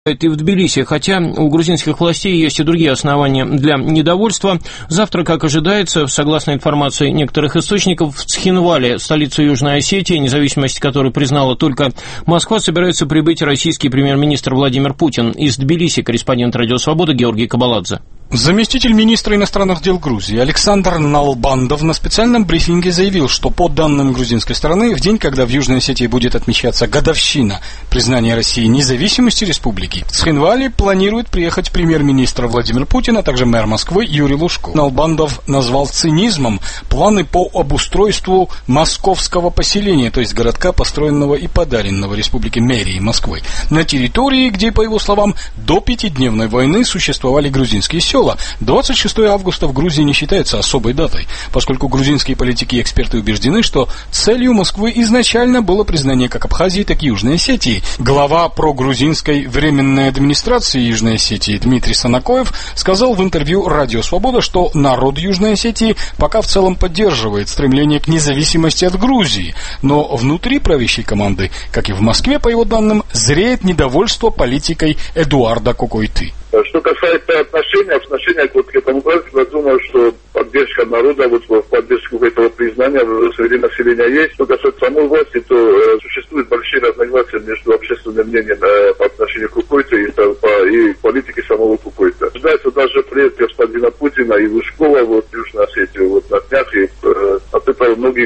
И в Тбилиси, хотя у грузинских властей есть и другие основания для недовольства. Завтра, как ожидается, согласно информации некоторых источников, в Цхинвале, столицу Южной Осетии, независимость которой признала только Москва, собирается прибыть российский премьер-министр Владимир Путин. Из Тбилиси корреспондент «Радио Свобода» Георгий Кабаладзе. Заместитель министра иностранных дел Грузии Александр Налбандов на специальном брифинге заявил, что по данным грузинской стороны, в день, когда в Южной Осетии будет отмечаться годовщина признания России независимости республики, в Цхинвале планирует приехать премьер-министр Владимир Путин, а также мэр Москвы Юрий Лужков. Налбандов назвал цинизмом планы по обустройству московского поселения, то есть городка, построенного и подаренного республике мэрии Москвы, на территории, где, по его словам, до пятидневной войны существовали грузинские села. 26 августа в Грузии не считается особой датой, поскольку грузинские политики и эксперты убеждены, что целью Москвы изначально было признание как Абхазии, так и Южной Осетии. Глава прогрузинской временной администрации Южной Осетии Дмитрий Санакоев сказал в интервью «Радио Свобода», что народ Южной Осетии пока в целом поддерживает стремление к независимости от Грузии, но внутри правящей команды, как и в Москве, по его данным, зреет недовольство политикой Эдуарда Кокойты. Что касается отношения вот к этому празднику, я думаю, что поддержка народа вот в поддержку этого признания среди населения есть. Что касается самой власти, то существуют большие разногласия между общественным мнением по отношению к Кукуйте и политике самого Кукуйта. Ожидается даже приезд господина Путина и Лужкова вот, в Южной Осетии вот, на днях. И от этого многие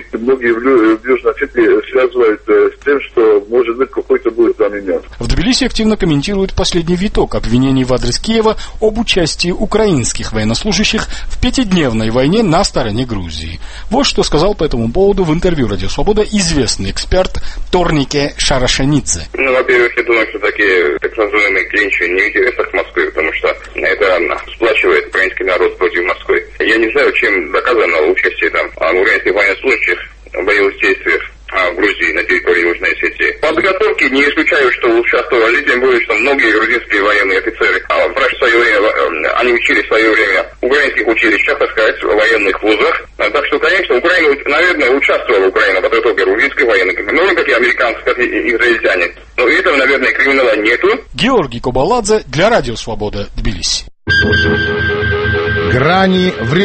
в Южной Осетии связывают с тем, что, может быть, Кукуйта будет заменен. В Тбилиси активно комментируют последний виток обвинений в адрес Киева об участии украинских военнослужащих в пятидневной войне на стороне Грузии. Вот что сказал по этому поводу в интервью «Радио Свобода» известный эксперт Торнике Шарашенидзе. Во-первых, я думаю, что такие так называемые клинчи не в интересах Москвы, потому что это сплачивает украинский народ против Москвы. Я не знаю, чем доказано участие там украинских военнослужащих в боевых действиях в Грузии, на территории Южной Осетии. По подготовке не исключаю, что участвовали, тем более, что многие грузинские военные офицеры, в свое время, они учились в свое время в украинских училищах, так сказать, в военных вузах. Так что, конечно, Украина, наверное, участвовала Украина в подготовке грузинской военной, ну, как и американцы, как и израильтяне. Но этого, наверное, криминала нету. Георгий Кабаладзе для «Радио Свобода», Тбилиси. Грани времени.